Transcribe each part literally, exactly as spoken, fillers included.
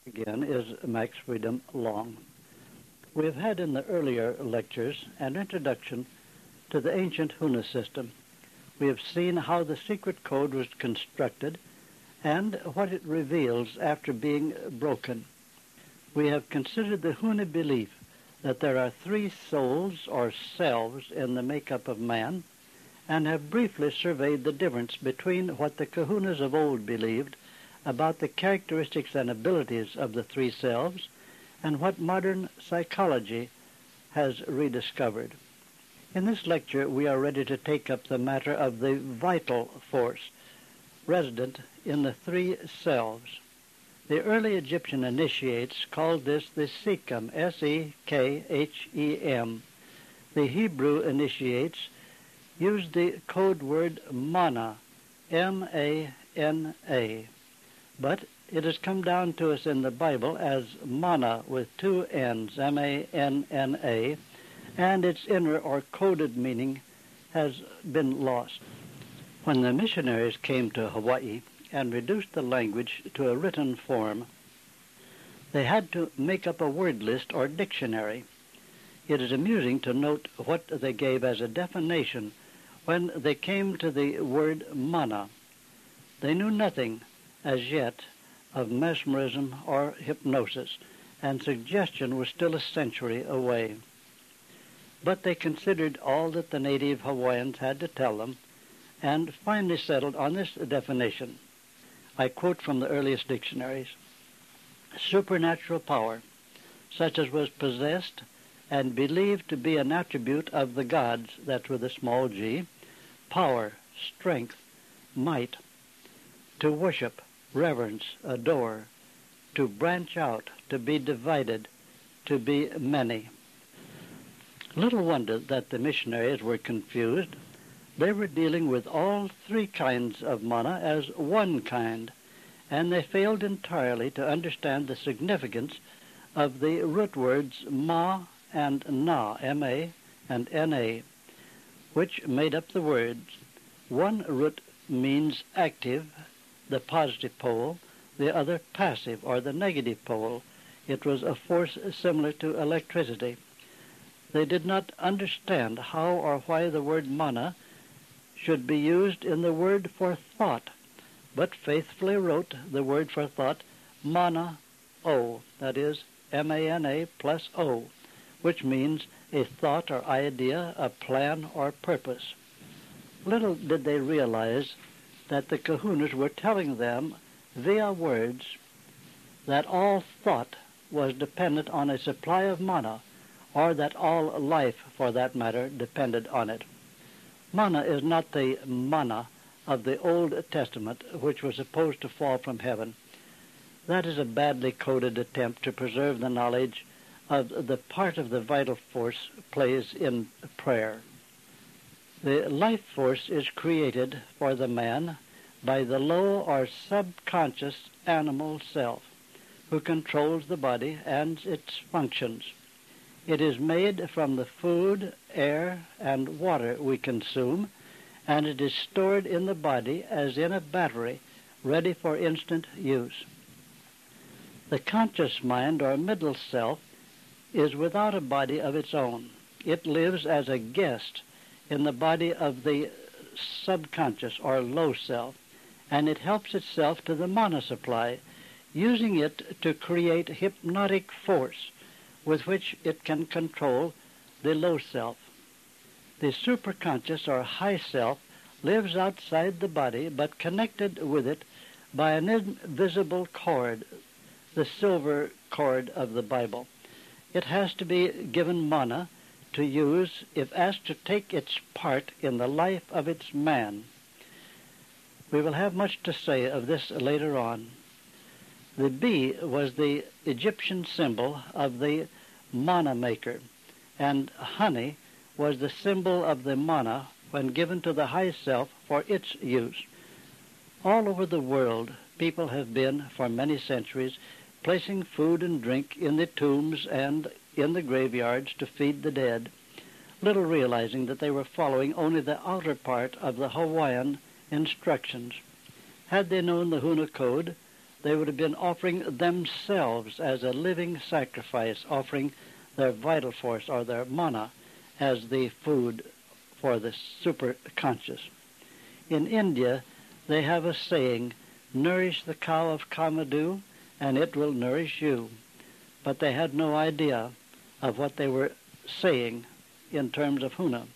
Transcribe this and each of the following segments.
Again is Max Freedom Long. We have had in the earlier lectures an introduction to the ancient Huna system. We have seen how the secret code was constructed and what it reveals after being broken. We have considered the Huna belief that there are three souls or selves in the makeup of man, and have briefly surveyed the difference between what the Kahunas of old believed about the characteristics and abilities of the three selves and what modern psychology has rediscovered. In this lecture, we are ready to take up the matter of the vital force resident in the three selves. The early Egyptian initiates called this the Sekhem, S E K H E M. The Hebrew initiates used the code word mana, M A N A. But it has come down to us in the Bible as mana with two N's, M A N N A, and its inner or coded meaning has been lost. When the missionaries came to Hawaii and reduced the language to a written form, they had to make up a word list or dictionary. It is amusing to note what they gave as a definition when they came to the word mana. They knew nothing as yet of mesmerism or hypnosis, and suggestion was still a century away. But they considered all that the native Hawaiians had to tell them, and finally settled on this definition. I quote from the earliest dictionaries: supernatural power, such as was possessed and believed to be an attribute of the gods, that's with a small g, power, strength, might, to worship, reverence, adore, to branch out, to be divided, to be many. Little wonder that the missionaries were confused. They were dealing with all three kinds of mana as one kind, and they failed entirely to understand the significance of the root words ma and na, M A and N A, which made up the words. One root means active, the positive pole, the other passive, or the negative pole. It was a force similar to electricity. They did not understand how or why the word mana should be used in the word for thought, but faithfully wrote the word for thought mana o, that is M A N A plus O, which means a thought or idea, a plan or purpose. Little did they realize that the Kahunas were telling them via words that all thought was dependent on a supply of mana, or that all life, for that matter, depended on it. Mana is not the manna of the Old Testament, which was supposed to fall from heaven. That is a badly coded attempt to preserve the knowledge of the part of the vital force plays in prayer. The life force is created for the man by the low or subconscious animal self, who controls the body and its functions. It is made from the food, air, and water we consume, and it is stored in the body as in a battery, ready for instant use. The conscious mind, or middle self, is without a body of its own. It lives as a guest in the body of the subconscious, or low self, and it helps itself to the mana supply, using it to create hypnotic force with which it can control the low self. The superconscious, or high self, lives outside the body, but connected with it by an invisible cord, the silver cord of the Bible. It has to be given mana to use if asked to take its part in the life of its man. We will have much to say of this later on. The bee was the Egyptian symbol of the mana maker, and honey was the symbol of the mana when given to the high self for its use. All over the world, people have been, for many centuries, placing food and drink in the tombs and in the graveyards to feed the dead, little realizing that they were following only the outer part of the Hawaiian instructions. Had they known the Huna code, they would have been offering themselves as a living sacrifice, offering their vital force or their mana as the food for the superconscious. In India, they have a saying, "Nourish the cow of Kamadhu, and it will nourish you." But they had no idea of what they were saying in terms of Huna.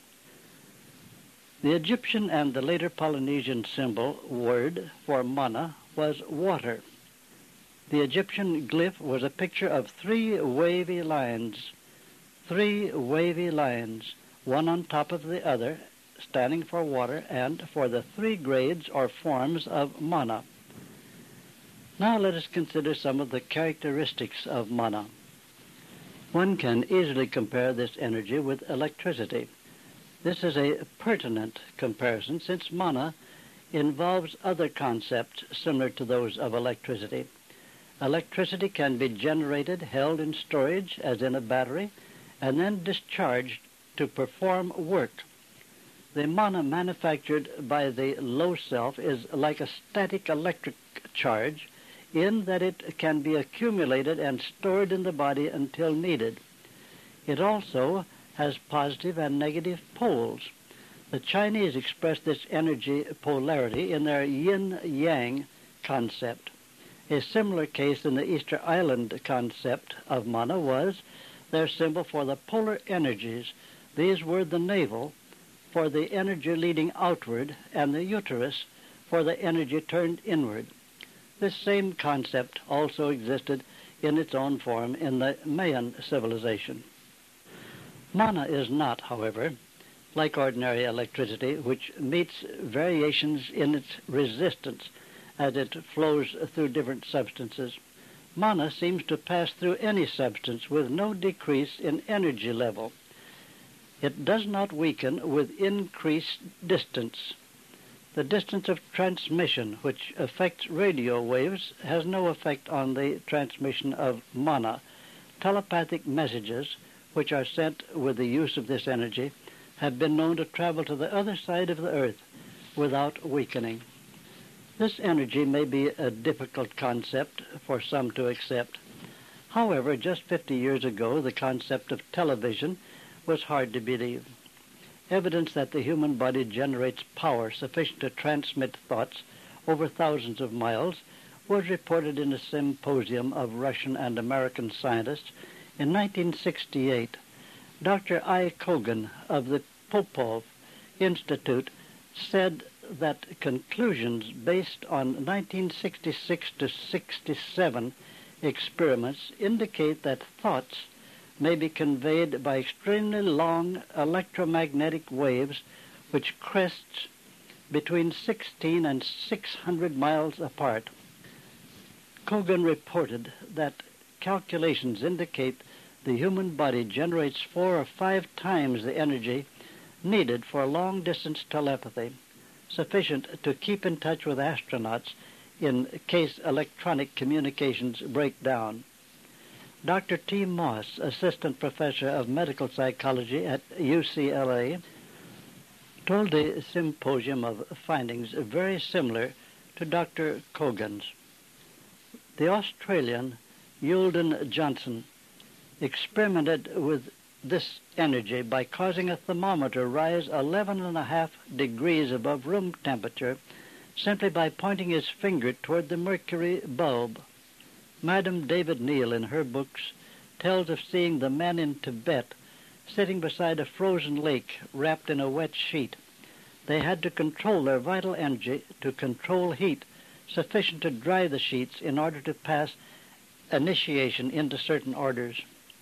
The Egyptian and the later Polynesian symbol word for mana was water. The Egyptian glyph was a picture of three wavy lines, three wavy lines, one on top of the other, standing for water and for the three grades or forms of mana. Now let us consider some of the characteristics of mana. One can easily compare this energy with electricity. This is a pertinent comparison since mana involves other concepts similar to those of electricity. Electricity can be generated, held in storage, as in a battery, and then discharged to perform work. The mana manufactured by the low self is like a static electric charge in that it can be accumulated and stored in the body until needed. It also has positive and negative poles. The Chinese express this energy polarity in their yin-yang concept. A similar case in the Easter Island concept of mana was their symbol for the polar energies. These were the navel for the energy leading outward and the uterus for the energy turned inward. This same concept also existed in its own form in the Mayan civilization. Mana is not, however, like ordinary electricity, which meets variations in its resistance as it flows through different substances. Mana seems to pass through any substance with no decrease in energy level. It does not weaken with increased distance. The distance of transmission, which affects radio waves, has no effect on the transmission of mana. Telepathic messages, which are sent with the use of this energy, have been known to travel to the other side of the earth without weakening. This energy may be a difficult concept for some to accept. However, just fifty years ago, the concept of television was hard to believe. Evidence that the human body generates power sufficient to transmit thoughts over thousands of miles was reported in a symposium of Russian and American scientists in nineteen sixty-eight. Doctor I. Kogan of the Popov Institute said that conclusions based on nineteen sixty-six to sixty-seven experiments indicate that thoughts may be conveyed by extremely long electromagnetic waves which crest between sixteen and six hundred miles apart. Kogan reported that calculations indicate the human body generates four or five times the energy needed for long-distance telepathy, sufficient to keep in touch with astronauts in case electronic communications break down. Doctor T. Moss, assistant professor of medical psychology at U C L A, told the symposium of findings very similar to Doctor Kogan's. The Australian Eulden Johnson experimented with this energy by causing a thermometer rise eleven and a half degrees above room temperature simply by pointing his finger toward the mercury bulb. Madame David Neal, in her books, tells of seeing the men in Tibet sitting beside a frozen lake wrapped in a wet sheet. They had to control their vital energy to control heat sufficient to dry the sheets in order to pass initiation into certain orders.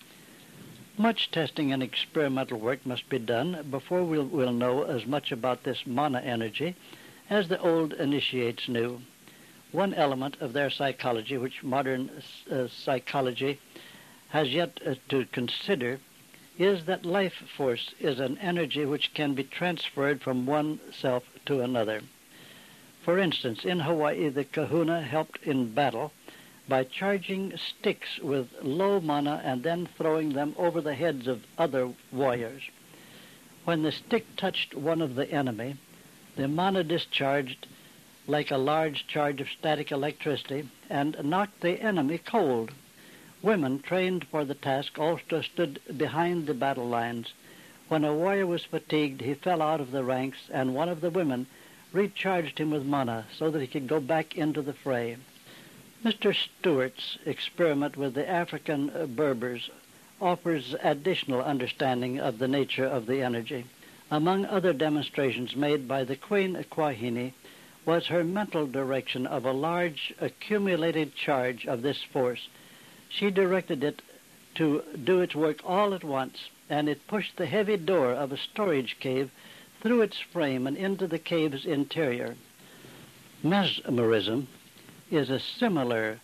Much testing and experimental work must be done before we'll, we'll know as much about this mana energy as the old initiates knew. One element of their psychology, which modern uh, psychology has yet uh, to consider, is that life force is an energy which can be transferred from one self to another. For instance, in Hawaii, the kahuna helped in battle by charging sticks with low mana and then throwing them over the heads of other warriors. When the stick touched one of the enemy, the mana discharged like a large charge of static electricity and knocked the enemy cold. Women trained for the task also stood behind the battle lines. When a warrior was fatigued, he fell out of the ranks, and one of the women recharged him with mana so that he could go back into the fray. Mister Stewart's experiment with the African Berbers offers additional understanding of the nature of the energy. Among other demonstrations made by the Queen Kwahine was her mental direction of a large accumulated charge of this force. She directed it to do its work all at once, and it pushed the heavy door of a storage cave through its frame and into the cave's interior. Mesmerism is a similar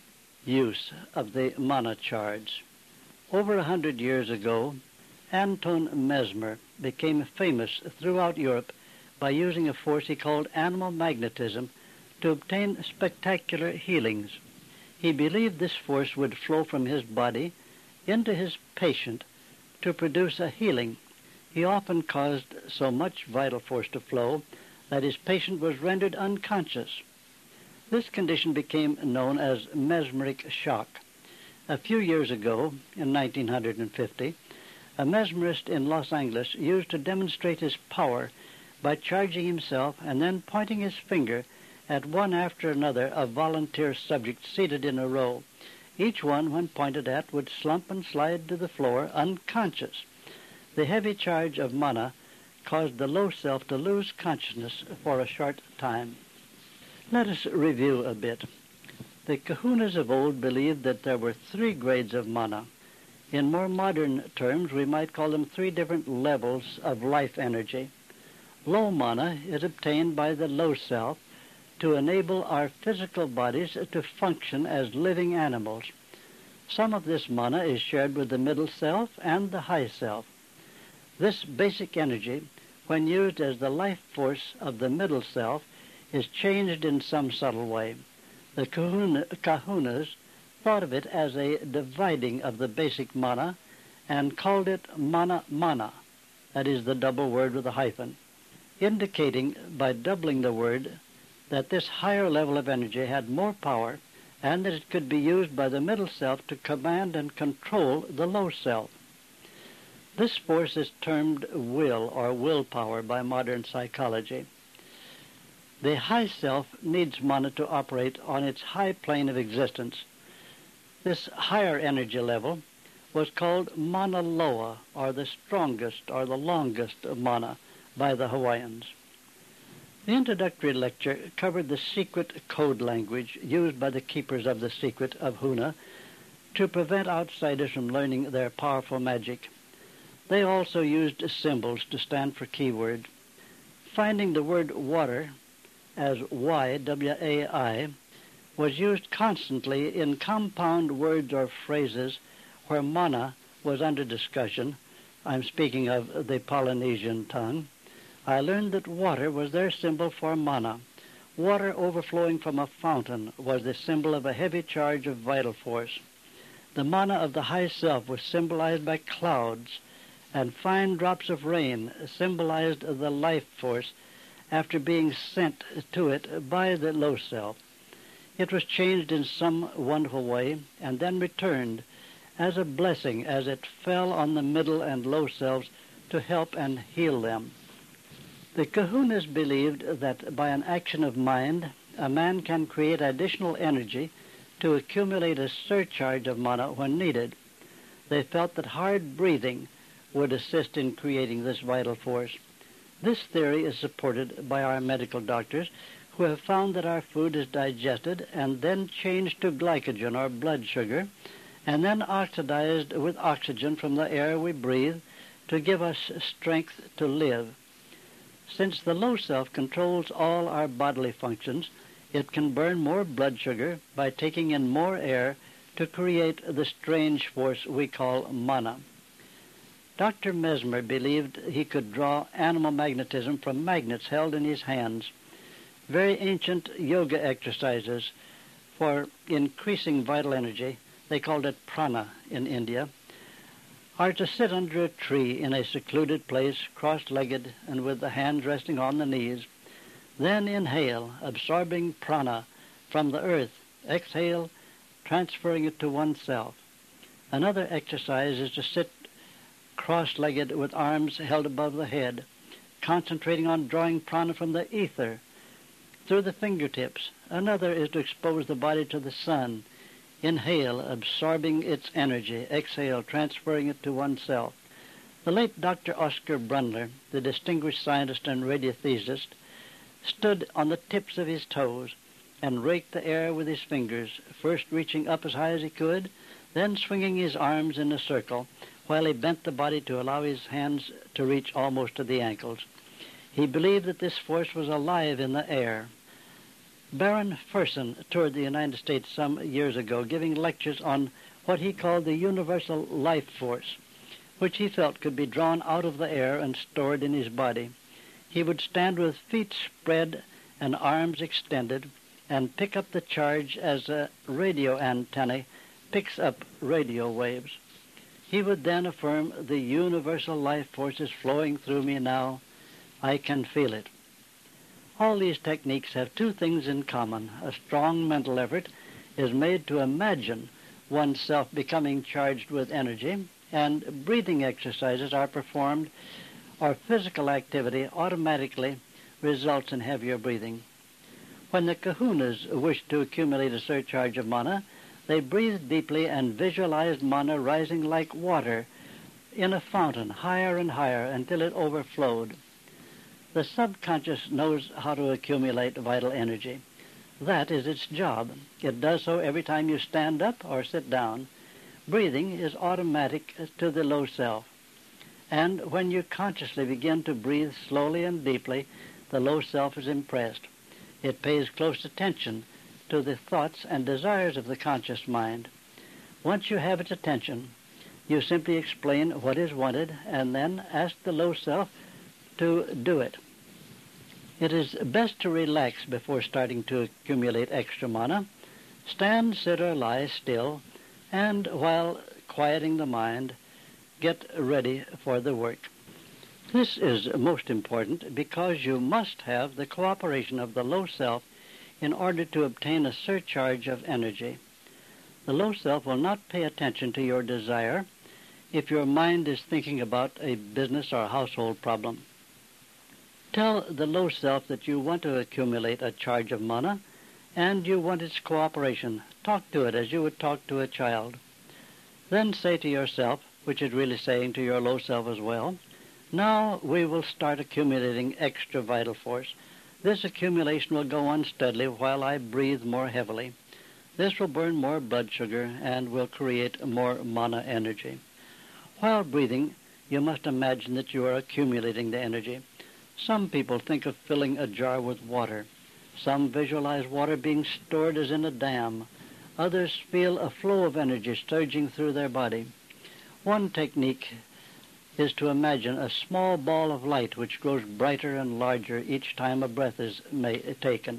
use of the mana charge. Over a hundred years ago, Anton Mesmer became famous throughout Europe by using a force he called animal magnetism to obtain spectacular healings. He believed this force would flow from his body into his patient to produce a healing. He often caused so much vital force to flow that his patient was rendered unconscious. This condition became known as mesmeric shock. A few years ago, in nineteen fifty, a mesmerist in Los Angeles used to demonstrate his power by charging himself and then pointing his finger at one after another of volunteer subjects seated in a row. Each one, when pointed at, would slump and slide to the floor unconscious. The heavy charge of mana caused the low self to lose consciousness for a short time. Let us review a bit. The kahunas of old believed that there were three grades of mana. In more modern terms, we might call them three different levels of life energy. Low mana is obtained by the low self to enable our physical bodies to function as living animals. Some of this mana is shared with the middle self and the high self. This basic energy, when used as the life force of the middle self, is changed in some subtle way. The kahuna, kahunas thought of it as a dividing of the basic mana and called it mana-mana, that is the double word with a hyphen, indicating by doubling the word that this higher level of energy had more power and that it could be used by the middle self to command and control the low self. This force is termed will or willpower by modern psychology. The high self needs mana to operate on its high plane of existence. This higher energy level was called mana loa, or the strongest or the longest mana, by the Hawaiians. The introductory lecture covered the secret code language used by the keepers of the secret of Huna to prevent outsiders from learning their powerful magic. They also used symbols to stand for keywords. Finding the word water as Y, W A I, was used constantly in compound words or phrases where mana was under discussion. I'm speaking of the Polynesian tongue. I learned that water was their symbol for mana. Water overflowing from a fountain was the symbol of a heavy charge of vital force. The mana of the high self was symbolized by clouds, and fine drops of rain symbolized the life force after being sent to it by the low self. It was changed in some wonderful way and then returned as a blessing as it fell on the middle and low selves to help and heal them. The kahunas believed that by an action of mind, a man can create additional energy to accumulate a surcharge of mana when needed. They felt that hard breathing would assist in creating this vital force. This theory is supported by our medical doctors, who have found that our food is digested and then changed to glycogen or blood sugar, and then oxidized with oxygen from the air we breathe to give us strength to live. Since the low self controls all our bodily functions, it can burn more blood sugar by taking in more air to create the strange force we call mana. Doctor Mesmer believed he could draw animal magnetism from magnets held in his hands. Very ancient yoga exercises for increasing vital energy, they called it prana in India, are to sit under a tree in a secluded place, cross-legged and with the hands resting on the knees. Then inhale, absorbing prana from the earth Exhale, transferring it to oneself. Another exercise is to sit cross-legged with arms held above the head, concentrating on drawing prana from the ether through the fingertips. Another is to expose the body to the sun. Inhale, absorbing its energy. Exhale, transferring it to oneself. The late Doctor Oscar Brundler, the distinguished scientist and radiothesist, stood on the tips of his toes and raked the air with his fingers, first reaching up as high as he could, then swinging his arms in a circle, while he bent the body to allow his hands to reach almost to the ankles. He believed that this force was alive in the air. Baron Fersen toured the United States some years ago, giving lectures on what he called the universal life force, which he felt could be drawn out of the air and stored in his body. He would stand with feet spread and arms extended and pick up the charge as a radio antenna picks up radio waves. He would then affirm, the universal life force is flowing through me now. I can feel it. All these techniques have two things in common. A strong mental effort is made to imagine oneself becoming charged with energy, and breathing exercises are performed, or physical activity automatically results in heavier breathing. When the kahunas wished to accumulate a surcharge of mana, they breathed deeply and visualized mana rising like water in a fountain, higher and higher, until it overflowed. The subconscious knows how to accumulate vital energy. That is its job. It does so every time you stand up or sit down. Breathing is automatic to the low self. And when you consciously begin to breathe slowly and deeply, the low self is impressed. It pays close attention to the thoughts and desires of the conscious mind. Once you have its attention, you simply explain what is wanted and then ask the low self to do it. It is best to relax before starting to accumulate extra mana. Stand, sit, or lie still, and while quieting the mind, get ready for the work. This is most important because you must have the cooperation of the low self in order to obtain a surcharge of energy. The low self will not pay attention to your desire if your mind is thinking about a business or household problem. Tell the low self that you want to accumulate a charge of mana and you want its cooperation. Talk to it as you would talk to a child. Then say to yourself, which is really saying to your low self as well, now we will start accumulating extra vital force. This accumulation will go on steadily while I breathe more heavily. This will burn more blood sugar and will create more mana energy. While breathing, you must imagine that you are accumulating the energy. Some people think of filling a jar with water. Some visualize water being stored as in a dam. Others feel a flow of energy surging through their body. One technique is to imagine a small ball of light which grows brighter and larger each time a breath is ma- taken.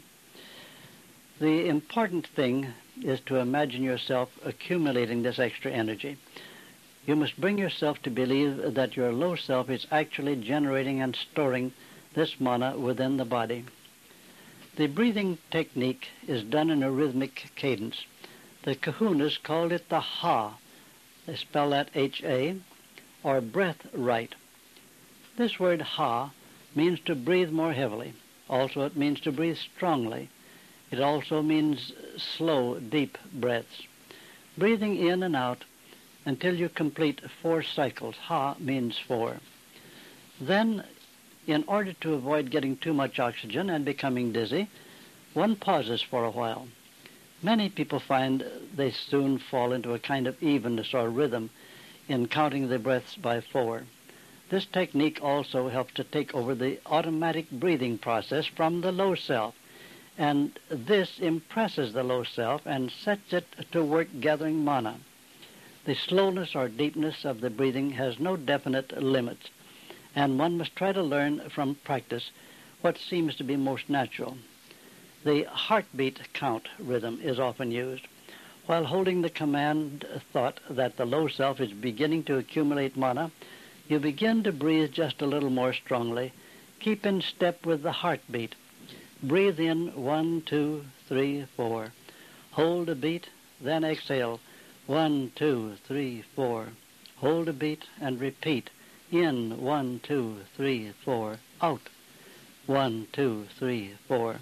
The important thing is to imagine yourself accumulating this extra energy. You must bring yourself to believe that your low self is actually generating and storing this mana within the body. The breathing technique is done in a rhythmic cadence. The kahunas called it the ha. They spell that H A, or breath right. This word ha means to breathe more heavily. Also it means to breathe strongly. It also means slow, deep breaths. Breathing in and out until you complete four cycles. Ha means four. Then, in order to avoid getting too much oxygen and becoming dizzy, one pauses for a while. Many people find they soon fall into a kind of evenness or rhythm in counting the breaths by four. This technique also helps to take over the automatic breathing process from the low self, and this impresses the low self and sets it to work gathering mana. The slowness or deepness of the breathing has no definite limits, and one must try to learn from practice what seems to be most natural. The heartbeat count rhythm is often used. While holding the command thought that the low self is beginning to accumulate mana, you begin to breathe just a little more strongly. Keep in step with the heartbeat. Breathe in one, two, three, four. Hold a beat, then exhale. One, two, three, four. Hold a beat and repeat. In, one, two, three, four. Out. One, two, three, four.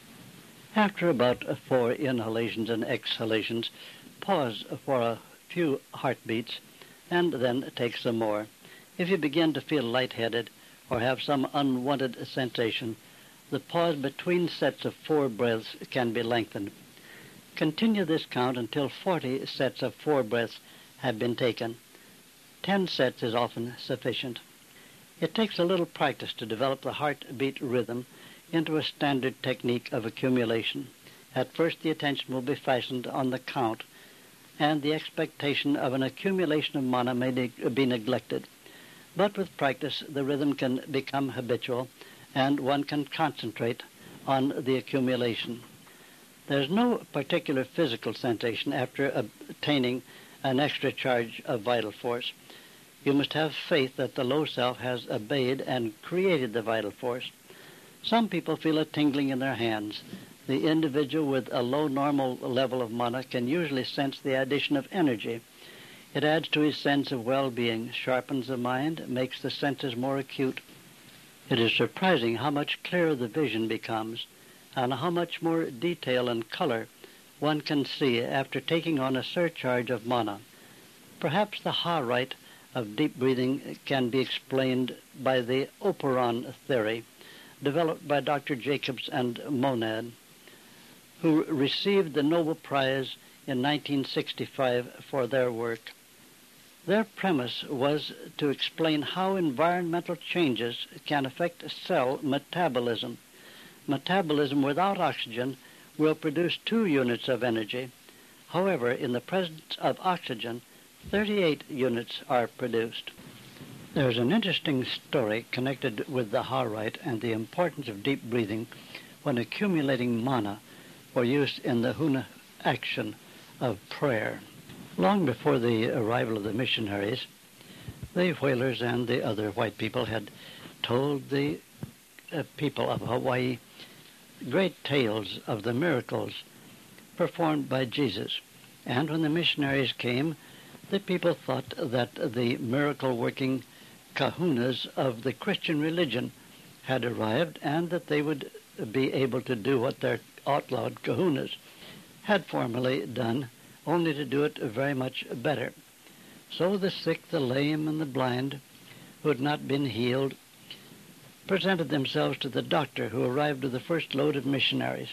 After about four inhalations and exhalations, pause for a few heartbeats and then take some more. If you begin to feel lightheaded or have some unwanted sensation, the pause between sets of four breaths can be lengthened. Continue this count until forty sets of four breaths have been taken. Ten sets is often sufficient. It takes a little practice to develop the heartbeat rhythm into a standard technique of accumulation. At first, the attention will be fastened on the count, and the expectation of an accumulation of mana may ne- be neglected. But with practice, the rhythm can become habitual, and one can concentrate on the accumulation. There's no particular physical sensation after obtaining an extra charge of vital force. You must have faith that the low self has obeyed and created the vital force. Some people feel a tingling in their hands. The individual with a low normal level of mana can usually sense the addition of energy. It adds to his sense of well-being, sharpens the mind, makes the senses more acute. It is surprising how much clearer the vision becomes, and how much more detail and color one can see after taking on a surcharge of mana. Perhaps the ha rite of deep breathing can be explained by the Operon theory, developed by Doctor Jacobs and Monad, who received the Nobel Prize in nineteen sixty-five for their work. Their premise was to explain how environmental changes can affect cell metabolism. Metabolism without oxygen will produce two units of energy. However, in the presence of oxygen, thirty-eight units are produced. There's an interesting story connected with the ha rite and the importance of deep breathing when accumulating mana for use in the huna action of prayer. Long before the arrival of the missionaries, the whalers and the other white people had told the uh, people of Hawaii great tales of the miracles performed by Jesus. And when the missionaries came, the people thought that the miracle-working kahunas of the Christian religion had arrived and that they would be able to do what their outlawed kahunas had formerly done, only to do it very much better. So the sick, the lame, and the blind, who had not been healed, presented themselves to the doctor, who arrived with the first load of missionaries.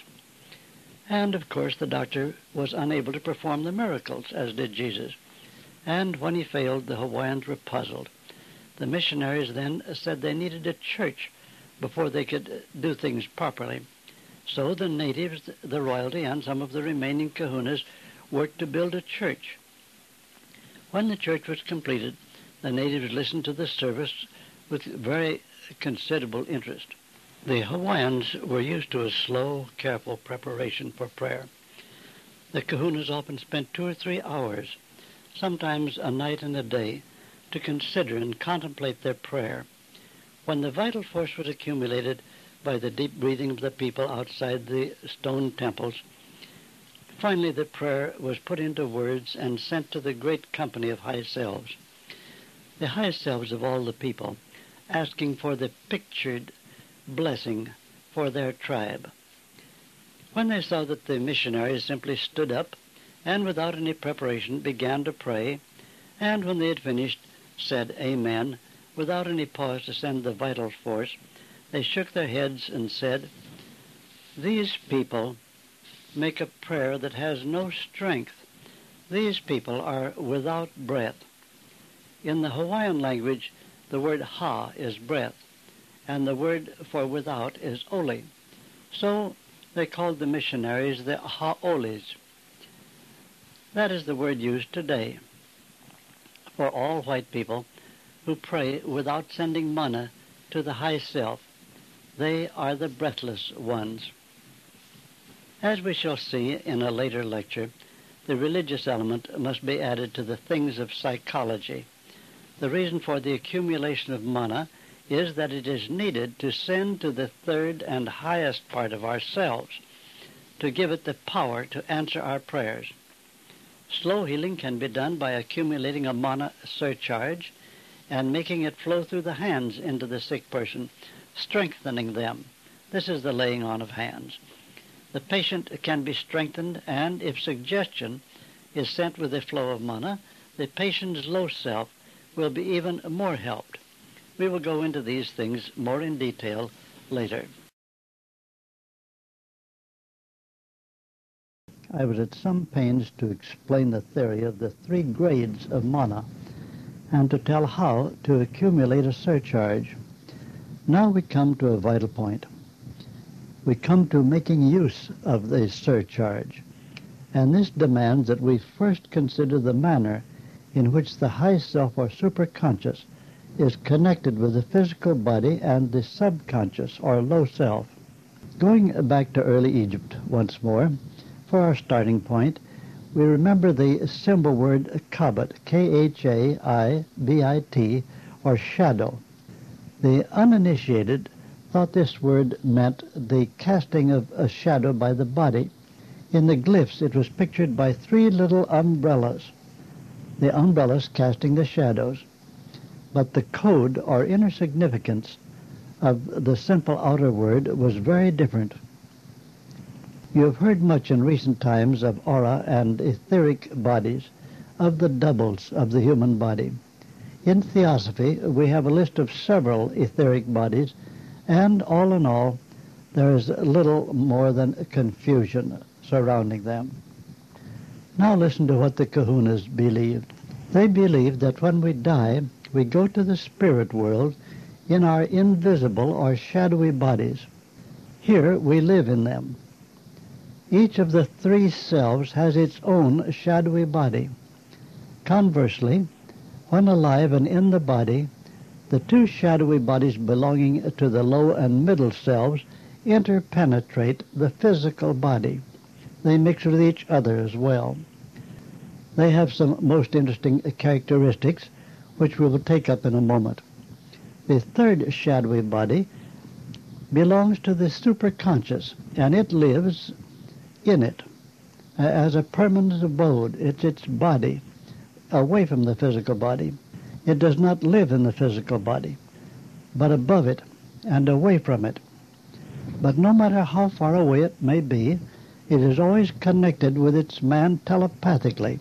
And, of course, the doctor was unable to perform the miracles, as did Jesus. And when he failed, the Hawaiians were puzzled. The missionaries then said they needed a church before they could do things properly. So the natives, the royalty, and some of the remaining kahunas worked to build a church. When the church was completed, the natives listened to the service with very considerable interest. The Hawaiians were used to a slow, careful preparation for prayer. The kahunas often spent two or three hours, sometimes a night and a day, to consider and contemplate their prayer. When the vital force was accumulated by the deep breathing of the people outside the stone temples, finally the prayer was put into words and sent to the great company of high selves, the high selves of all the people, asking for the pictured blessing for their tribe. When they saw that the missionaries simply stood up and without any preparation began to pray, and when they had finished said amen without any pause to send the vital force, they shook their heads and said, "These people make a prayer that has no strength. These people are without breath." In the Hawaiian language, the word ha is breath, and the word for without is oli. So they called the missionaries the ha'olis. That is the word used today for all white people who pray without sending mana to the high self. They are the breathless ones. As we shall see in a later lecture, the religious element must be added to the things of psychology. The reason for the accumulation of mana is that it is needed to send to the third and highest part of ourselves, to give it the power to answer our prayers. Slow healing can be done by accumulating a mana surcharge and making it flow through the hands into the sick person, strengthening them. This is the laying on of hands. The patient can be strengthened, and if suggestion is sent with a flow of mana, the patient's low self will be even more helped. We will go into these things more in detail later. I was at some pains to explain the theory of the three grades of mana and to tell how to accumulate a surcharge. Now we come to a vital point. We come to making use of the surcharge, and this demands that we first consider the manner in which the high self or superconscious is connected with the physical body and the subconscious or low self. Going back to early Egypt once more, for our starting point, we remember the symbol word Khabit, K H A I B I T, or shadow. The uninitiated thought this word meant the casting of a shadow by the body. In the glyphs, it was pictured by three little umbrellas, the umbrellas casting the shadows. But the code or inner significance of the simple outer word was very different. You have heard much in recent times of aura and etheric bodies, of the doubles of the human body. In Theosophy, we have a list of several etheric bodies, and all in all, there is little more than confusion surrounding them. Now listen to what the kahunas believed. They believed that when we die, we go to the spirit world in our invisible or shadowy bodies. Here we live in them. Each of the three selves has its own shadowy body. Conversely, when alive and in the body, the two shadowy bodies belonging to the low and middle selves interpenetrate the physical body. They mix with each other as well. They have some most interesting characteristics, which we will take up in a moment. The third shadowy body belongs to the superconscious, and it lives in it as a permanent abode. It's its body, away from the physical body. It does not live in the physical body, but above it and away from it. But no matter how far away it may be, it is always connected with its man telepathically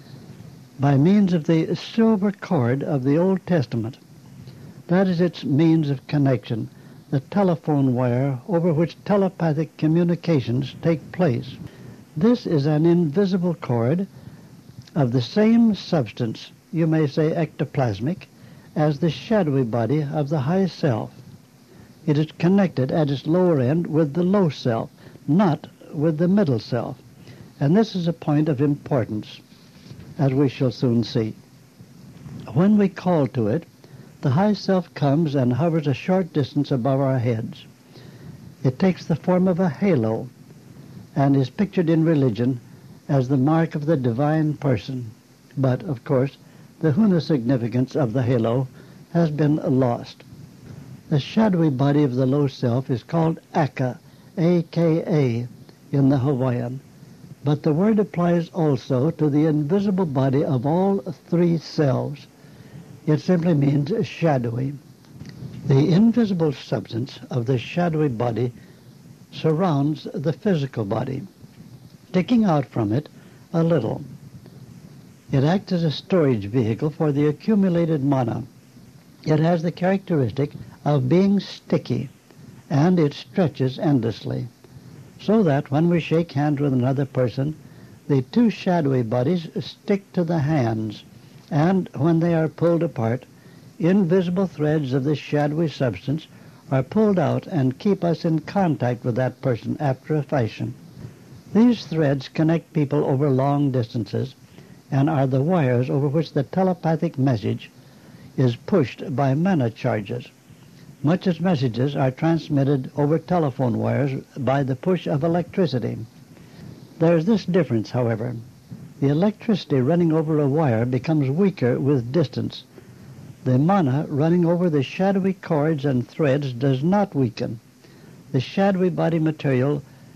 by means of the silver cord of the Old Testament. That is its means of connection, the telephone wire over which telepathic communications take place. This is an invisible cord of the same substance, you may say ectoplasmic, as the shadowy body of the high self. It is connected at its lower end with the low self, not with the middle self. And this is a point of importance, as we shall soon see. When we call to it, the high self comes and hovers a short distance above our heads. It takes the form of a halo and is pictured in religion as the mark of the divine person. But, of course, the Huna significance of the halo has been lost. The shadowy body of the low self is called Aka, A K A, in the Hawaiian, but the word applies also to the invisible body of all three selves. It simply means shadowy. The invisible substance of the shadowy body surrounds the physical body, sticking out from it a little. It acts as a storage vehicle for the accumulated mana. It has the characteristic of being sticky, and it stretches endlessly, so that when we shake hands with another person, the two shadowy bodies stick to the hands, and when they are pulled apart, invisible threads of this shadowy substance are pulled out and keep us in contact with that person after a fashion. These threads connect people over long distances and are the wires over which the telepathic message is pushed by mana charges, much as messages are transmitted over telephone wires by the push of electricity. There is this difference, however. The electricity running over a wire becomes weaker with distance. The mana running over the shadowy cords and threads does not weaken. The shadowy body material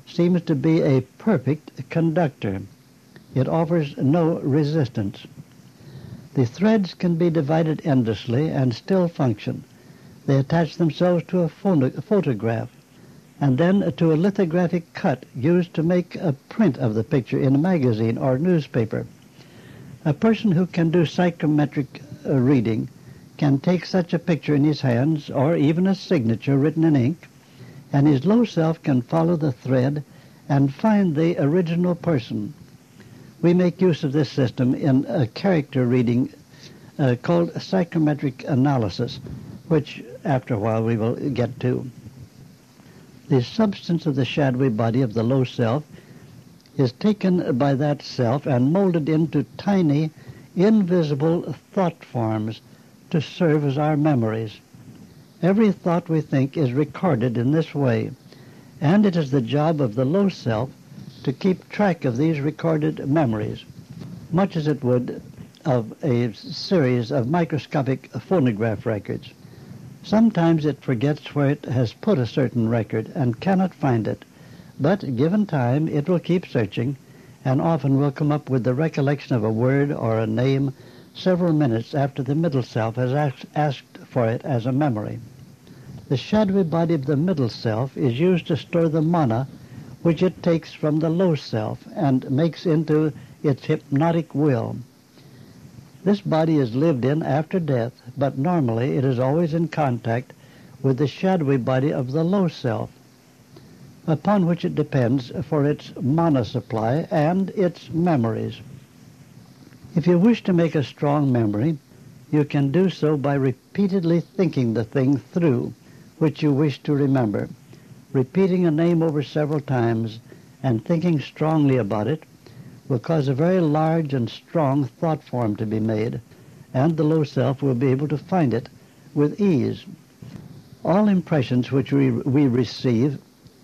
seems to be a perfect conductor. It offers no resistance. The threads can be divided endlessly and still function. They attach themselves to a photo- photograph and then to a lithographic cut used to make a print of the picture in a magazine or newspaper. A person who can do psychometric uh, reading can take such a picture in his hands, or even a signature written in ink, and his low self can follow the thread and find the original person. We make use of this system in a character reading uh, called psychometric analysis, which after a while we will get to. The substance of the shadowy body of the low self is taken by that self and molded into tiny, invisible thought forms to serve as our memories. Every thought we think is recorded in this way, and it is the job of the low self to keep track of these recorded memories, much as it would of a series of microscopic phonograph records. Sometimes it forgets where it has put a certain record and cannot find it, but given time it will keep searching and often will come up with the recollection of a word or a name several minutes after the middle self has asked, asked for it as a memory. The shadowy body of the middle self is used to store the mana which it takes from the low self and makes into its hypnotic will. This body is lived in after death, but normally it is always in contact with the shadowy body of the low self, upon which it depends for its mana supply and its memories. If you wish to make a strong memory, you can do so by repeatedly thinking the thing through which you wish to remember. Repeating a name over several times and thinking strongly about it will cause a very large and strong thought form to be made, and the low self will be able to find it with ease. All impressions which we, we receive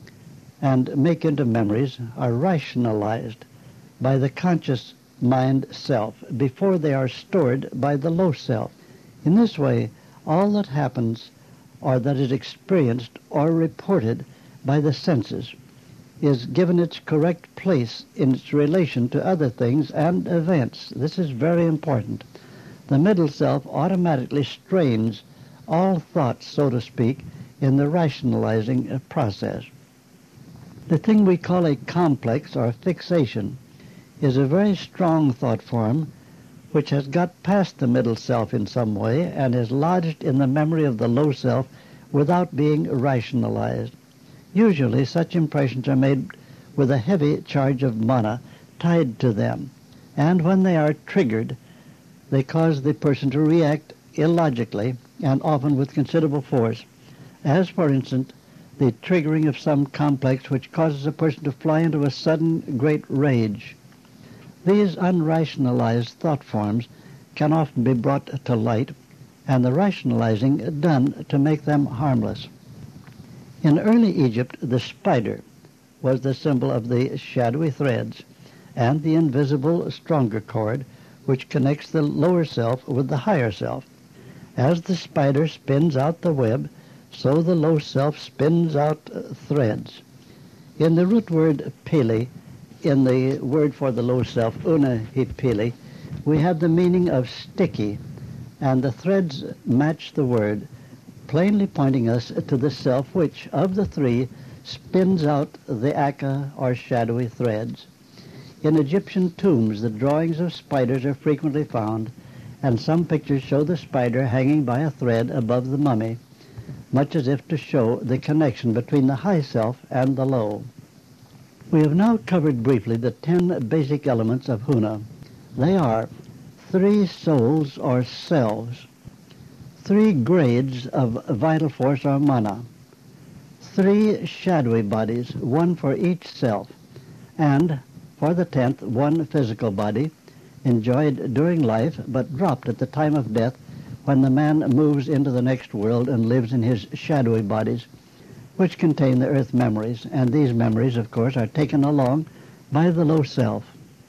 and make into memories are rationalized by the conscious mind self before they are stored by the low self. In this way, all that happens or that is experienced or reported by the senses is given its correct place in its relation to other things and events. This is very important. The middle self automatically strains all thoughts, so to speak, in the rationalizing process. The thing we call a complex or fixation is a very strong thought form which has got past the middle self in some way and is lodged in the memory of the low self without being rationalized. Usually such impressions are made with a heavy charge of mana tied to them, and when they are triggered, they cause the person to react illogically and often with considerable force, as, for instance, the triggering of some complex which causes a person to fly into a sudden great rage. These unrationalized thought forms can often be brought to light, and the rationalizing done to make them harmless. In early Egypt, the spider was the symbol of the shadowy threads and the invisible stronger cord which connects the lower self with the higher self. As the spider spins out the web, so the low self spins out uh, threads. In the root word pili, in the word for the low self, unahipili, we have the meaning of sticky, and the threads match the word, plainly pointing us to the self which, of the three, spins out the aka or shadowy threads. In Egyptian tombs, the drawings of spiders are frequently found, and some pictures show the spider hanging by a thread above the mummy, much as if to show the connection between the high self and the low. We have now covered briefly the ten basic elements of Huna. They are three souls or selves, three grades of vital force or mana, three shadowy bodies, one for each self, and, for the tenth, one physical body, enjoyed during life but dropped at the time of death when the man moves into the next world and lives in his shadowy bodies, which contain the earth memories, and these memories, of course, are taken along by the low self.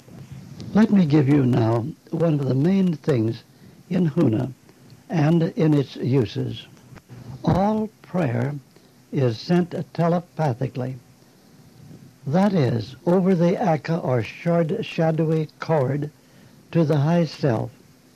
Let me give you now one of the main things in Huna and in its uses. All prayer is sent telepathically. That is, over the aka or short, shadowy cord to the high self.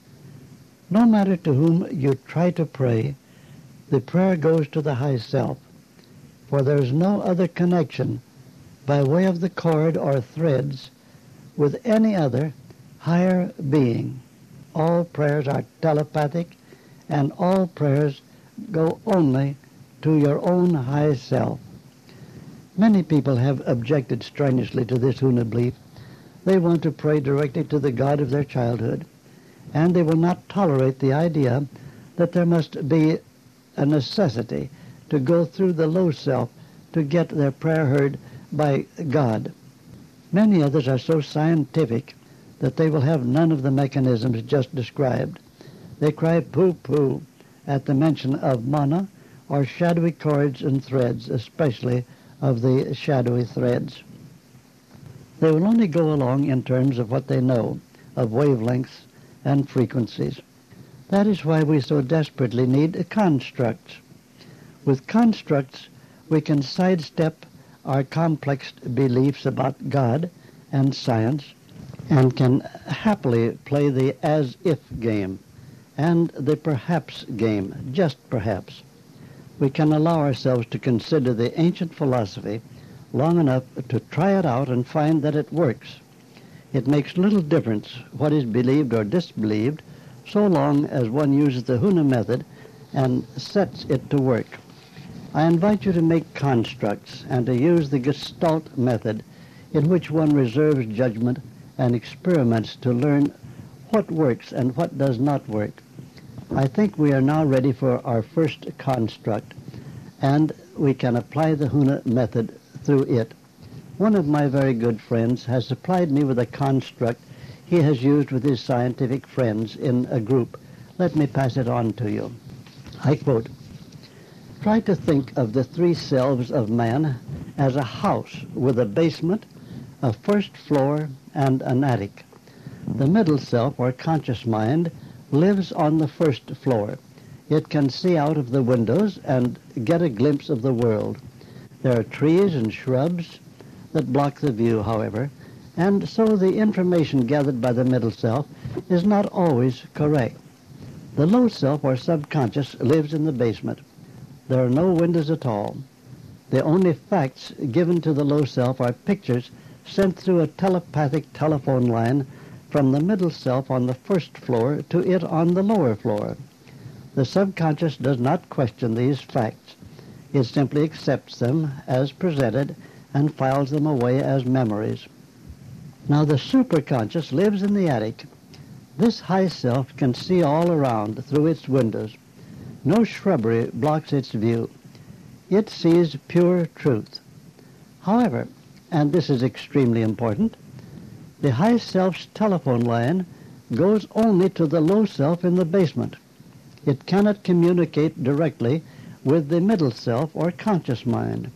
No matter to whom you try to pray, the prayer goes to the high self, for there is no other connection by way of the cord or threads with any other higher being. All prayers are telepathic, and all prayers go only to your own high self. Many people have objected strenuously to this Huna belief. They want to pray directly to the God of their childhood, and they will not tolerate the idea that there must be a necessity to go through the low self to get their prayer heard by God. Many others are so scientific that they will have none of the mechanisms just described. They cry pooh-pooh at the mention of mana or shadowy cords and threads, especially of the shadowy threads. They will only go along in terms of what they know of wavelengths and frequencies. That is why we so desperately need constructs. With constructs, we can sidestep our complex beliefs about God and science and can happily play the as-if game and the perhaps game, just perhaps. We can allow ourselves to consider the ancient philosophy long enough to try it out and find that it works. It makes little difference what is believed or disbelieved, so long as one uses the Huna method and sets it to work. I invite you to make constructs and to use the Gestalt method, in which one reserves judgment and experiments to learn what works and what does not work. I think we are now ready for our first construct, and we can apply the Huna method through it. One of my very good friends has supplied me with a construct he has used with his scientific friends in a group. Let me pass it on to you. I quote, "Try to think of the three selves of man as a house with a basement, a first floor, and an attic. The middle self, or conscious mind, lives on the first floor. It can see out of the windows and get a glimpse of the world. There are trees and shrubs that block the view, however, and so the information gathered by the middle self is not always correct. The low self, or subconscious, lives in the basement. There are no windows at all. The only facts given to the low self are pictures sent through a telepathic telephone line from the middle self on the first floor to it on the lower floor. The subconscious does not question these facts. It simply accepts them as presented and files them away as memories. Now the superconscious lives in the attic. This high self can see all around through its windows. No shrubbery blocks its view. It sees pure truth. However, and this is extremely important, the high self's telephone line goes only to the low self in the basement. It cannot communicate directly with the middle self or conscious mind.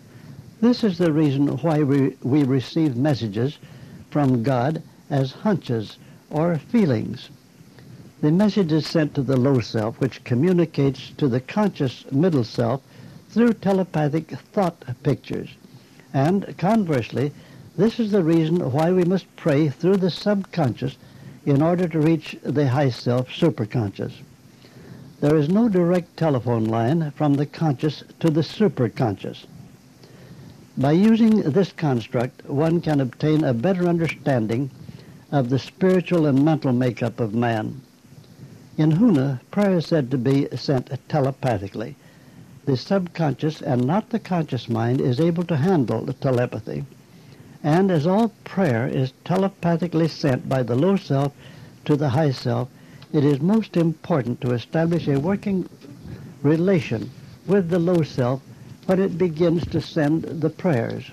This is the reason why we, we receive messages from God as hunches or feelings. The message is sent to the low self, which communicates to the conscious middle self through telepathic thought pictures. And conversely, this is the reason why we must pray through the subconscious in order to reach the high self, superconscious. There is no direct telephone line from the conscious to the superconscious. By using this construct, one can obtain a better understanding of the spiritual and mental makeup of man. In Huna, prayer is said to be sent telepathically. The subconscious and not the conscious mind is able to handle the telepathy. And as all prayer is telepathically sent by the low self to the high self, it is most important to establish a working relation with the low self when it begins to send the prayers.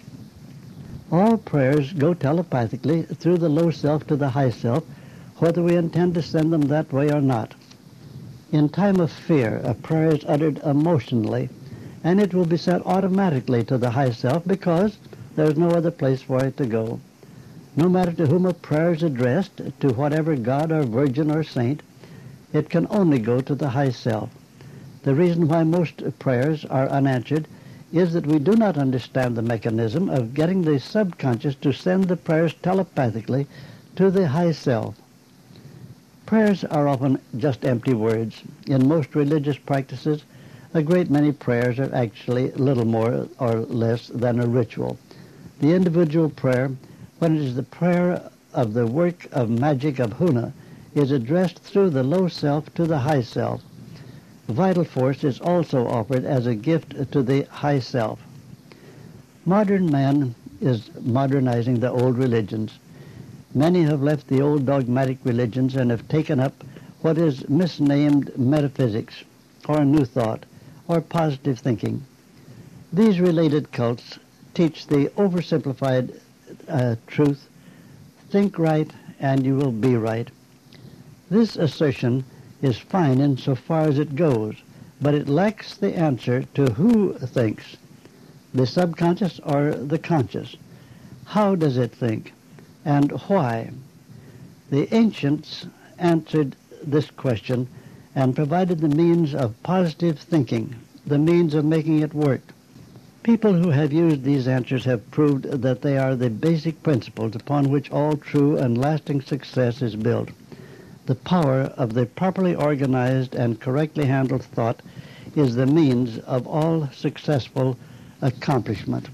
All prayers go telepathically through the low self to the high self, whether we intend to send them that way or not. In time of fear, a prayer is uttered emotionally, and it will be sent automatically to the high self because there is no other place for it to go. No matter to whom a prayer is addressed, to whatever god or virgin or saint, it can only go to the high self. The reason why most prayers are unanswered is that we do not understand the mechanism of getting the subconscious to send the prayers telepathically to the high self. Prayers are often just empty words. In most religious practices, a great many prayers are actually little more or less than a ritual. The individual prayer, when it is the prayer of the work of magic of Huna, is addressed through the low self to the high self. Vital force is also offered as a gift to the high self. Modern man is modernizing the old religions. Many have left the old dogmatic religions and have taken up what is misnamed metaphysics, or New Thought, or positive thinking. These related cults teach the oversimplified uh, truth, think right and you will be right. This assertion is fine insofar as it goes, but it lacks the answer to who thinks, the subconscious or the conscious. How does it think, and why? The ancients answered this question and provided the means of positive thinking, the means of making it work. People who have used these answers have proved that they are the basic principles upon which all true and lasting success is built. The power of the properly organized and correctly handled thought is the means of all successful accomplishment.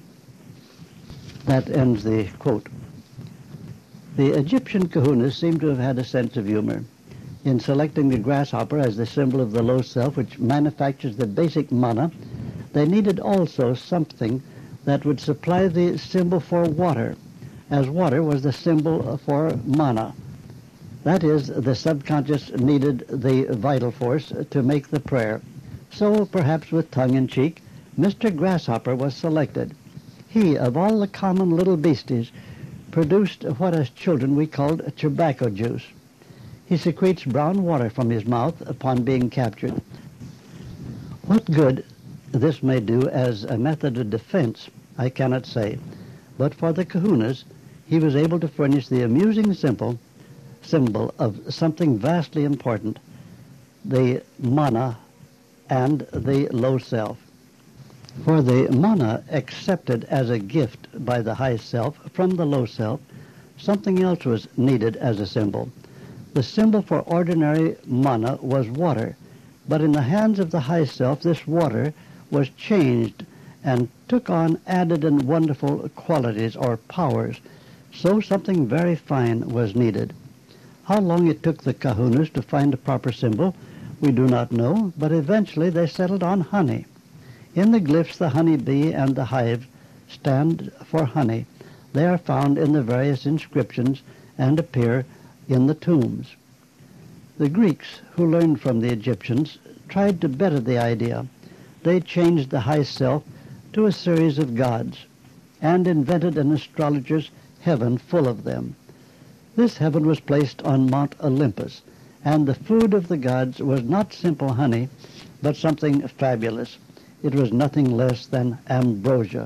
That ends the quote. The Egyptian kahunas seem to have had a sense of humor. In selecting the grasshopper as the symbol of the low self which manufactures the basic mana, they needed also something that would supply the symbol for water, as water was the symbol for mana. That is, the subconscious needed the vital force to make the prayer. So, perhaps with tongue-in-cheek, Mister Grasshopper was selected. He, of all the common little beasties, produced what as children we called tobacco juice. He secretes brown water from his mouth upon being captured. What good this may do as a method of defense, I cannot say, but for the kahunas, he was able to furnish the amusing simple symbol of something vastly important, the mana and the low self. For the mana accepted as a gift by the high self from the low self, something else was needed as a symbol. The symbol for ordinary mana was water, but in the hands of the high self this water was changed and took on added and wonderful qualities or powers, so something very fine was needed. How long it took the kahunas to find a proper symbol, we do not know, but eventually they settled on honey. In the glyphs, the honey bee and the hive stand for honey. They are found in the various inscriptions and appear in the tombs. The Greeks, who learned from the Egyptians, tried to better the idea. They changed the high self to a series of gods and invented an astrologer's heaven full of them. This heaven was placed on Mount Olympus, and the food of the gods was not simple honey, but something fabulous. It was nothing less than ambrosia.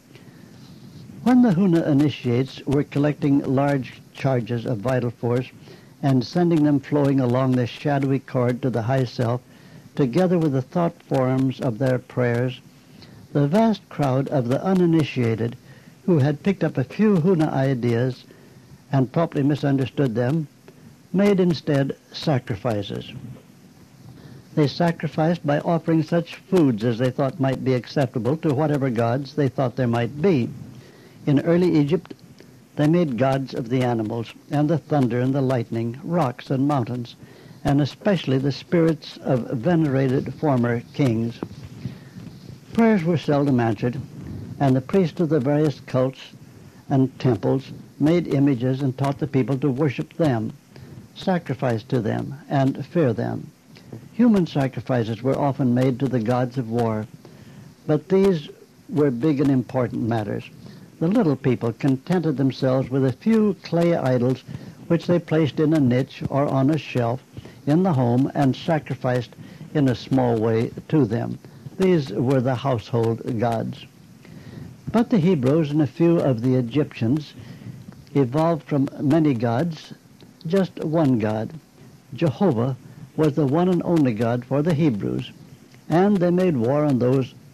When the Huna initiates were collecting large charges of vital force and sending them flowing along the shadowy cord to the high self, together with the thought forms of their prayers, the vast crowd of the uninitiated, who had picked up a few Huna ideas and properly misunderstood them, made instead sacrifices. They sacrificed by offering such foods as they thought might be acceptable to whatever gods they thought there might be. In early Egypt, they made gods of the animals, and the thunder and the lightning, rocks and mountains, and especially the spirits of venerated former kings. Prayers were seldom answered, and the priests of the various cults and temples made images and taught the people to worship them, sacrifice to them, and fear them. Human sacrifices were often made to the gods of war, but these were big and important matters. The little people contented themselves with a few clay idols which they placed in a niche or on a shelf in the home and sacrificed in a small way to them. These were the household gods. But the Hebrews and a few of the Egyptians evolved from many gods just one God. Jehovah was the one and only God for the Hebrews, and they made war on those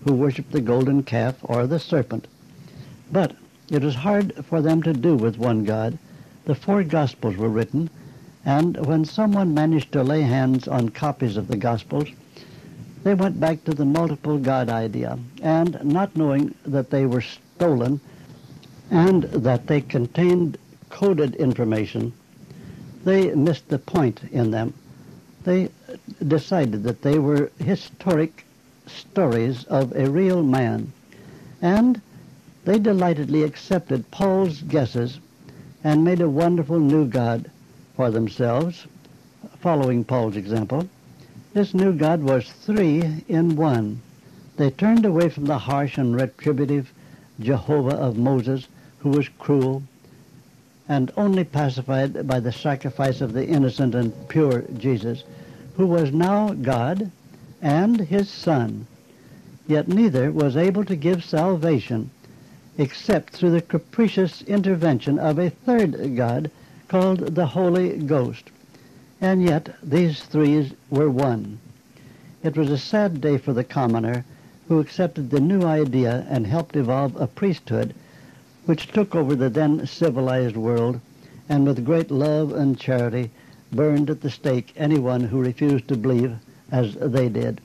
who worshiped the golden calf or the serpent. But it was hard for them to do with one God. The four Gospels were written, and when someone managed to lay hands on copies of the Gospels, they went back to the multiple God idea, and not knowing that they were stolen and that they contained coded information, they missed the point in them. They decided that they were historic stories of a real man, and they delightedly accepted Paul's guesses and made a wonderful new God for themselves, following Paul's example. This new God was three in one. They turned away from the harsh and retributive Jehovah of Moses, who was cruel, and only pacified by the sacrifice of the innocent and pure Jesus, who was now God and his Son. Yet neither was able to give salvation except through the capricious intervention of a third God called the Holy Ghost. And yet these three were one. It was a sad day for the commoner who accepted the new idea and helped evolve a priesthood which took over the then civilized world, and with great love and charity burned at the stake anyone who refused to believe as they did.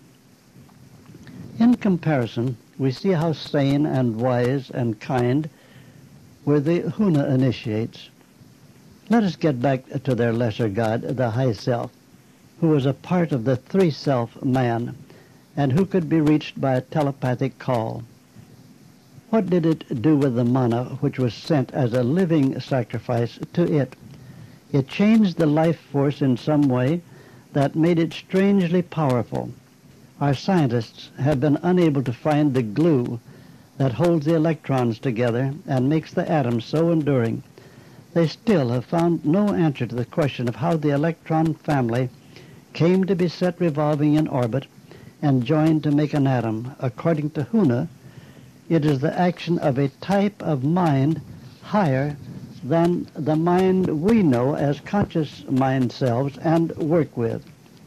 In comparison, we see how sane and wise and kind were the Huna initiates. Let us get back to their lesser God, the High Self, who was a part of the three-self man, and who could be reached by a telepathic call. What did it do with the manna which was sent as a living sacrifice to it? It changed the life force in some way that made it strangely powerful. Our scientists have been unable to find the glue that holds the electrons together and makes the atoms so enduring. They still have found no answer to the question of how the electron family came to be set revolving in orbit and joined to make an atom. According to Huna, it is the action of a type of mind higher than the mind we know as conscious mind selves and work with.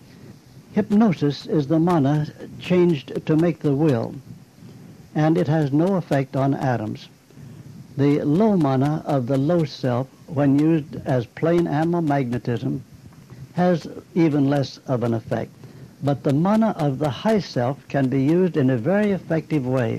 Hypnosis is the mana changed to make the will, and it has no effect on atoms. The low mana of the low self, when used as plain animal magnetism, has even less of an effect. But the mana of the high self can be used in a very effective way.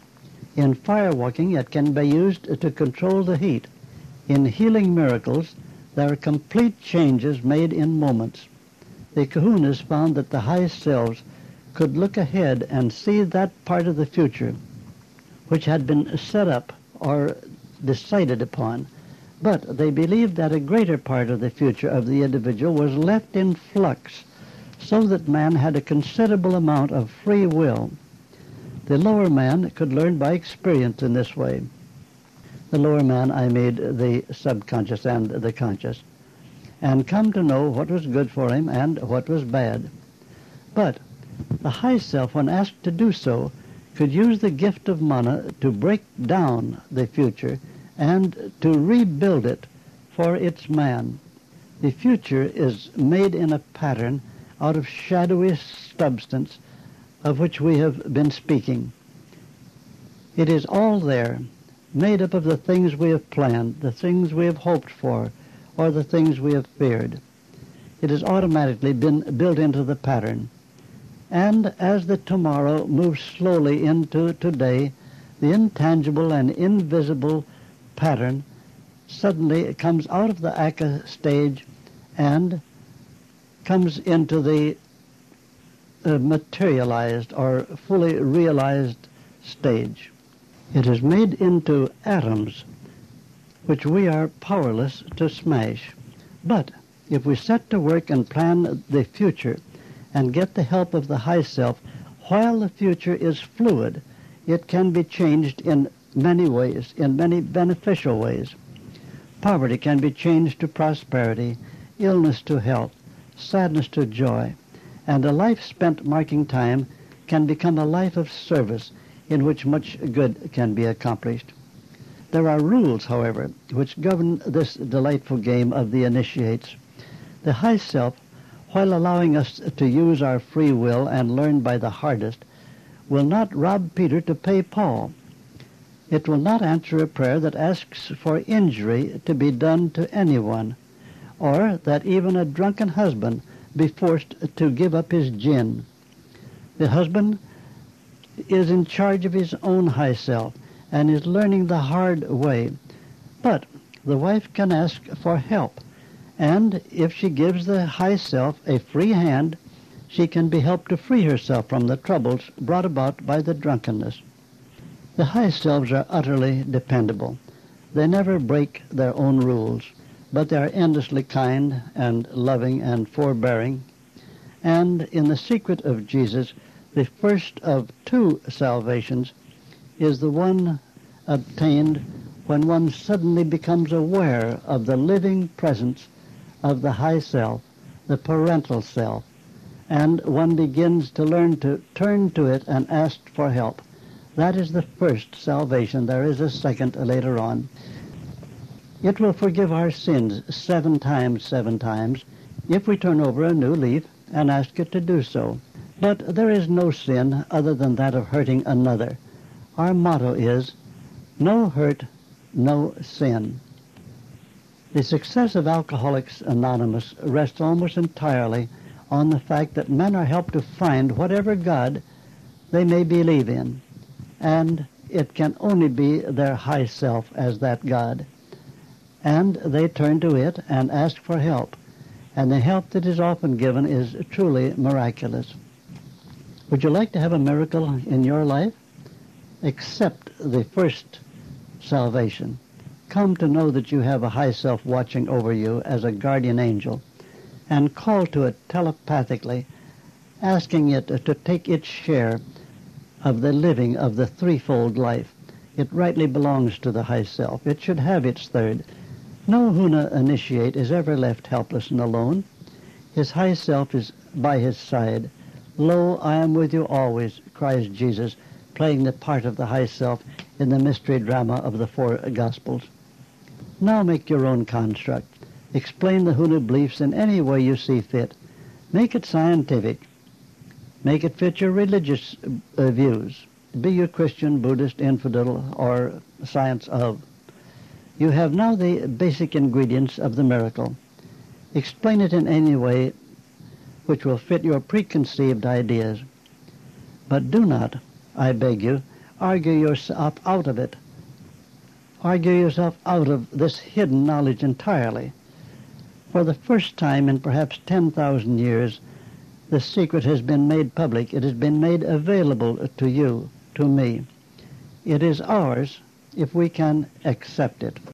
In firewalking, it can be used to control the heat. In healing miracles, there are complete changes made in moments. The kahunas found that the high selves could look ahead and see that part of the future which had been set up or decided upon, but they believed that a greater part of the future of the individual was left in flux, so that man had a considerable amount of free will. The lower man could learn by experience in this way. The lower man, I made the subconscious and the conscious, and come to know what was good for him and what was bad. But the high self, when asked to do so, could use the gift of mana to break down the future and to rebuild it for its man. The future is made in a pattern out of shadowy substance of which we have been speaking. It is all there, made up of the things we have planned, the things we have hoped for, or the things we have feared. It has automatically been built into the pattern. And as the tomorrow moves slowly into today, the intangible and invisible pattern suddenly comes out of the Aka stage and comes into the uh, materialized or fully realized stage. It is made into atoms which we are powerless to smash. But if we set to work and plan the future and get the help of the high self, while the future is fluid, it can be changed in many ways, in many beneficial ways. Poverty can be changed to prosperity, illness to health, sadness to joy, and a life spent marking time can become a life of service in which much good can be accomplished. There are rules, however, which govern this delightful game of the initiates. The high self, while allowing us to use our free will and learn by the hardest, will not rob Peter to pay Paul. It will not answer a prayer that asks for injury to be done to anyone, or that even a drunken husband be forced to give up his gin. The husband is in charge of his own high self and is learning the hard way. But the wife can ask for help, and if she gives the high self a free hand, she can be helped to free herself from the troubles brought about by the drunkenness. The high selves are utterly dependable. They never break their own rules, but they are endlessly kind and loving and forbearing. And in the secret of Jesus, the first of two salvations is the one obtained when one suddenly becomes aware of the living presence of the high self, the parental self, and one begins to learn to turn to it and ask for help. That is the first salvation. There is a second later on. It will forgive our sins seven times, seven times, if we turn over a new leaf and ask it to do so. But there is no sin other than that of hurting another. Our motto is, no hurt, no sin. The success of Alcoholics Anonymous rests almost entirely on the fact that men are helped to find whatever God they may believe in, and it can only be their high self as that God. And they turn to it and ask for help, and the help that is often given is truly miraculous. Would you like to have a miracle in your life? Accept the first salvation. Come to know that you have a high self watching over you as a guardian angel, and call to it telepathically, asking it to take its share of the living of the threefold life. It rightly belongs to the high self. It should have its third. No Huna initiate is ever left helpless and alone. His high self is by his side. Lo, I am with you always, cries Jesus, playing the part of the high self in the mystery drama of the four Gospels. Now make your own construct. Explain the Huna beliefs in any way you see fit. Make it scientific. Make it fit your religious uh, views. Be you Christian, Buddhist, infidel, or science of. You have now the basic ingredients of the miracle. Explain it in any way which will fit your preconceived ideas. But do not, I beg you, argue yourself out of it. Argue yourself out of this hidden knowledge entirely. For the first time in perhaps ten thousand years, the secret has been made public. It has been made available to you, to me. It is ours if we can accept it.